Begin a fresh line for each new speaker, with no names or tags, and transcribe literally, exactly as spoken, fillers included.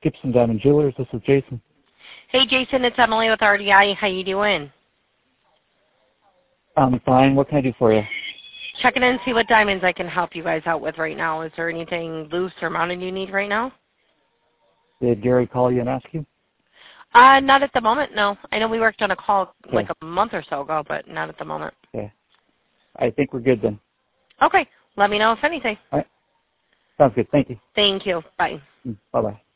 Gibson Diamond Jewelers. This is Jason.
Hey, Jason, it's Emily with R D I. How you doing?
I'm fine. What can I do for you?
Checking in and see what diamonds I can help you guys out with right now. Is there anything loose or mounted you need right now?
Did Gary call you and ask you?
Uh, not at the moment, no. I know we worked on a call
Okay.
like a month or so ago, but not at the moment.
Okay. I think we're good then.
Okay. Let me know if anything.
All right. Sounds good. Thank you.
Thank you. Bye.
Mm, bye-bye.